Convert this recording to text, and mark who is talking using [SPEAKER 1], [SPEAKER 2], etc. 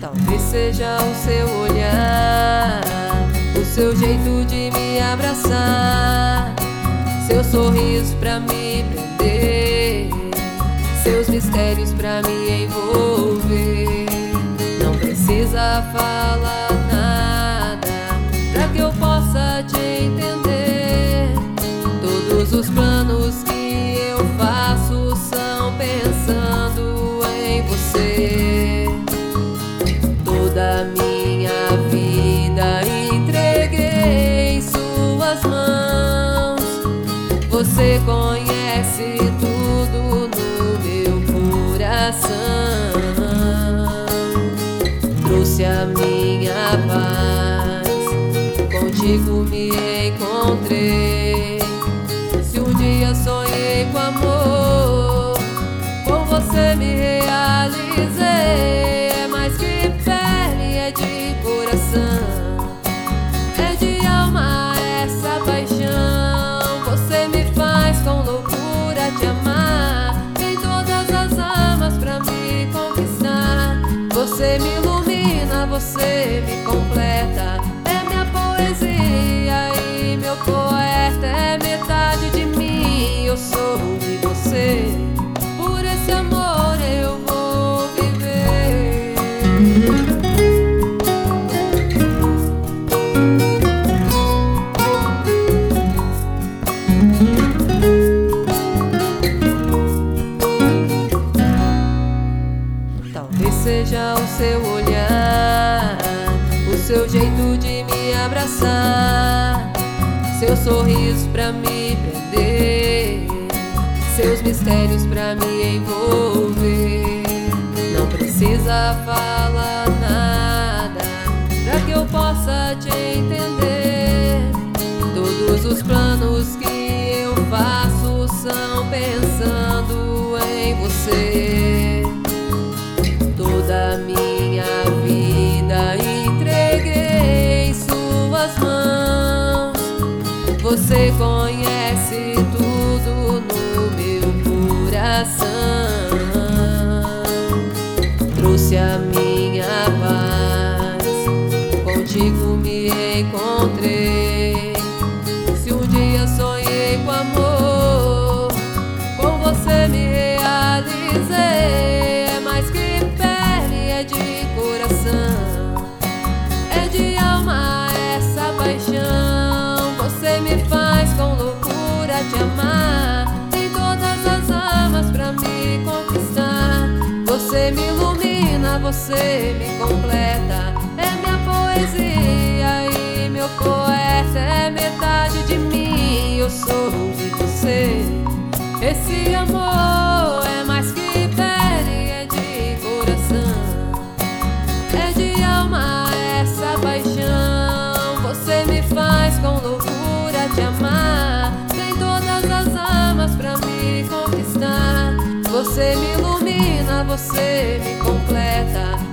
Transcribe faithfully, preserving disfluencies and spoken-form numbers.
[SPEAKER 1] Talvez seja o seu olhar, o seu jeito de me abraçar, seu sorriso pra me prender, seus mistérios pra me envolver. Não precisa falar nada pra que eu possa te entender. Todos os planos que eu faço são pensando em você. Toda minha vida entreguei em suas mãos. Você conhece tudo no meu coração. Trouxe a minha paz, contigo me encontrei. Se um dia sonhei com amor, com você me realizei. É mais que pele, é de coração, é de alma essa paixão. Você me faz com loucura te amar, tem todas as armas pra me conquistar. Você me ilumina, você me completa, é minha poesia e meu poeta. É metade de mim, eu sou de você. Por esse amor eu vou viver. Talvez seja o seu olhar, o seu jeito de me abraçar, seu sorriso pra me prender, seus mistérios pra me envolver. Não precisa falar nada pra que eu possa te entender. Todos os planos que eu faço são pensando em você. Toda minha vida entreguei em suas mãos. Você conhece tudo no meu coração. Trouxe a minha paz, contigo me encontrei. Se um dia sonhei com amor, com você me realizei. É mais que pele, é de coração, é de alma essa paixão. Você me faz com loucura te amar, tem todas as armas pra me conquistar. Você me ilumina, você me completa, é minha poesia e meu poeta. É metade de mim, eu sou de você. Esse amor é mais que pele, é de coração, é de alma essa paixão. Você me faz com loucura te amar, tem todas as armas pra me conquistar. Você me ilumina, você me completa,